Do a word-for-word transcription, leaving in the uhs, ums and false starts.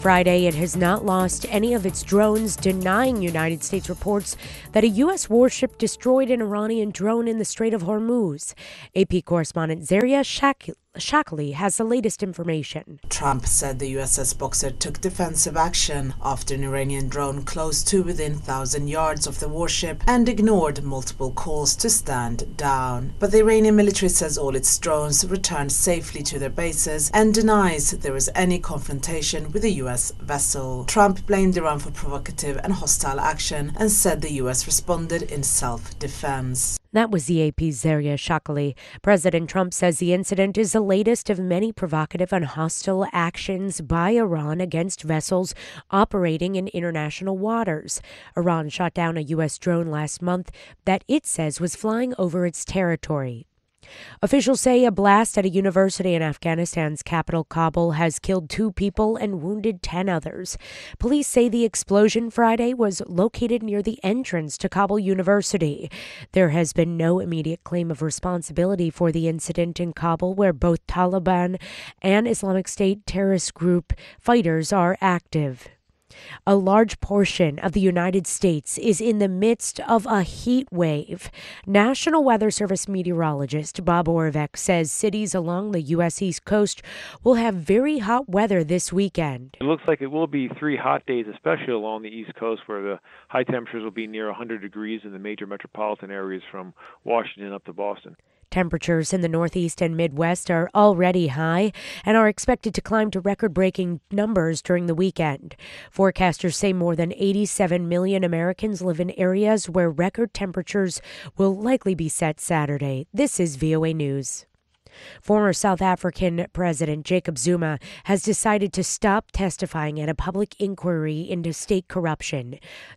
Friday, it has not lost any of its drones, denying United States reports that a U S warship destroyed an Iranian drone in the Strait of Hormuz. A P correspondent Zaria Shak- Shakali has the latest information. Trump said the U S S Boxer took defensive action after an Iranian drone close to within one thousand yards of the warship and ignored multiple calls to stand down. But the Iranian military says all its drones returned safely to their bases and denies there was any confrontation with the U S vessel. Trump blamed Iran for provocative and hostile action and said the U S responded in self-defense. That was the A P's Zaria Shakali. President Trump says the incident is the latest of many provocative and hostile actions by Iran against vessels operating in international waters. Iran shot down a U S drone last month that it says was flying over its territory. Officials say a blast at a university in Afghanistan's capital, Kabul, has killed two people and wounded ten others. Police say the explosion Friday was located near the entrance to Kabul University. There has been no immediate claim of responsibility for the incident in Kabul, where both Taliban and Islamic State terrorist group fighters are active. A large portion of the United States is in the midst of a heat wave. National Weather Service meteorologist Bob Orvek says cities along the U S East Coast will have very hot weather this weekend. It looks like it will be three hot days, especially along the East Coast, where the high temperatures will be near one hundred degrees in the major metropolitan areas from Washington up to Boston. Temperatures in the Northeast and Midwest are already high and are expected to climb to record-breaking numbers during the weekend. Forecasters say more than eighty-seven million Americans live in areas where record temperatures will likely be set Saturday. This is V O A News. Former South African President Jacob Zuma has decided to stop testifying at a public inquiry into state corruption.